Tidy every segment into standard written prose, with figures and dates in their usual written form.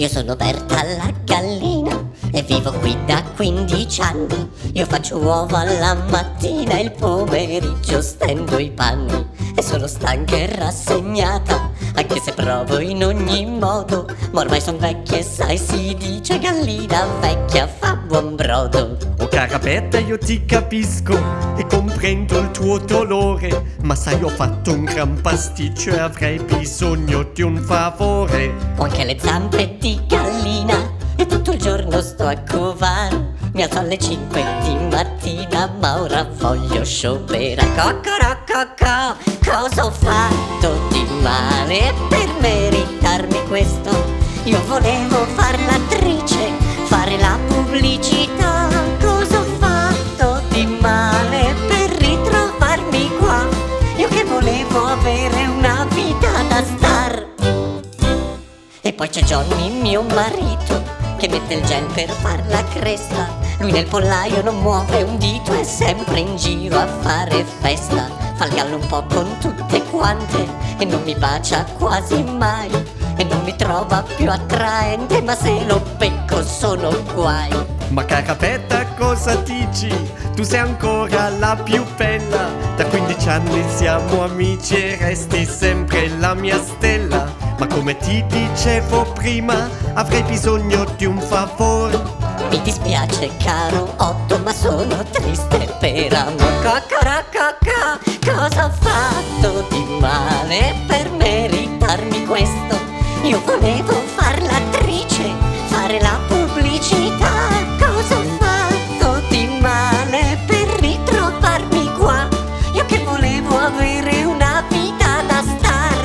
Io sono Berta la gallina e vivo qui da 15 anni. Io faccio uova la mattina e il pomeriggio stendo i panni. E sono stanca e rassegnata, anche se provo in ogni modo. Ma ormai son vecchia e sai, si dice gallina vecchia fa buon brodo. Oh cara Berta, io ti capisco e comprendo il tuo dolore, ma sai, ho fatto un gran pasticcio e avrei bisogno di un favore. Ho anche le zampe di gallina e tutto il giorno sto a covare. Mi alzo alle 5 di mattina, ma ora voglio sciopera. Cocorococò, cosa ho fatto di male per meritarmi questo? Io volevo far l'attrice, fare la pubblicità. Cosa ho fatto di male per ritrovarmi qua? Io che volevo avere una vita da star. E poi c'è Johnny, mio marito, che mette il gel per far la cresta. Lui nel pollaio non muove un dito, è sempre in giro a fare festa. Fa il gallo un po' con tutte quante e non mi bacia quasi mai. E non mi trova più attraente, ma se lo becco sono guai. Ma cara Berta, cosa dici? Tu sei ancora la più bella. Da 15 anni siamo amici e resti sempre la mia stella. Ma come ti dicevo prima, avrei bisogno di un favore. Mi dispiace caro Otto, ma sono triste per amor. Cocorococò, cosa ho fatto di male per meritarmi questo? Io volevo far l'attrice, fare la pubblicità. Cosa ho fatto di male per ritrovarmi qua? Io che volevo avere una vita da star.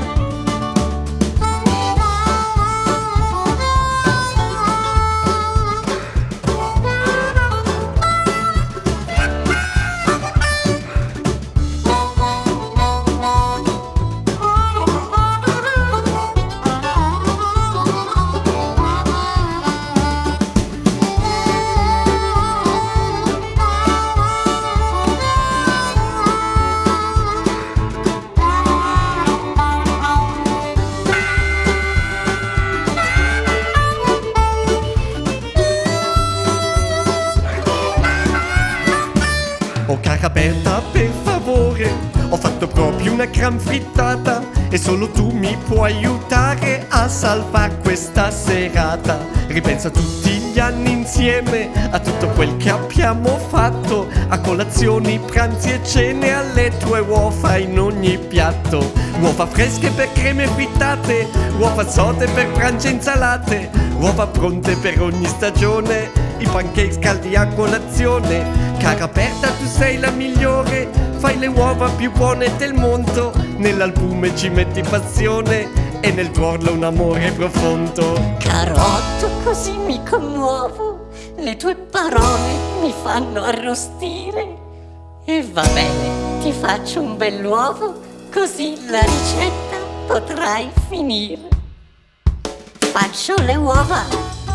Oh cara Berta, per favore, ho fatto proprio una gran frittata e solo tu mi puoi aiutare a salvare questa serata. Ripensa a tutti gli anni insieme, a tutto quel che abbiamo fatto, a colazioni, pranzi e cene, alle tue uova in ogni piatto. Uova fresche per creme frittate, uova sode per pranzi e insalate, uova pronte per ogni stagione, i pancakes caldi a colazione. Cara Berta, tu sei la migliore, fai le uova più buone del mondo. Nell'albume ci metti passione e nel tuorlo un amore profondo. Caro Otto, così mi commuovo, le tue parole mi fanno arrostire. E va bene, ti faccio un bell'uovo, così la ricetta potrai finire. Faccio le uova,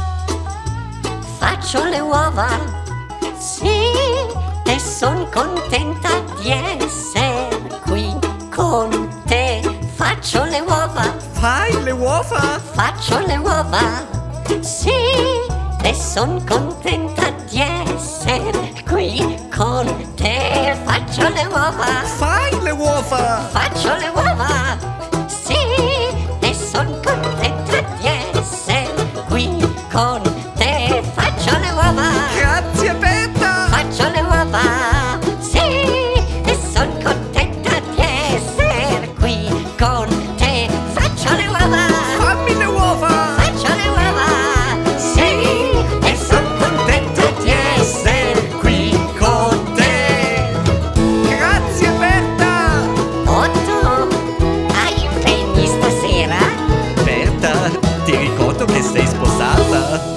sì, e son contenta di essere qui con te. Faccio le uova, Fai le uova? faccio le uova, sì, e son contenta di essere qui con te. Faccio le uova, Fai le uova? faccio le uova, sì, e son contenta di essere qui con te. Faccio le uova, Grazie Berta! faccio le uova, sì, e son contenta di essere qui con te. Faccio le uova, Fammi le uova! faccio le uova, sì, e son contenta di essere qui con te. Grazie Berta! Otto, hai impegni stasera? Berta, ti ricordo che sei sposata.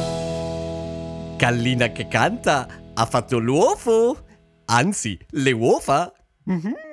Gallina che canta ha fatto l'uovo, anzi le uova.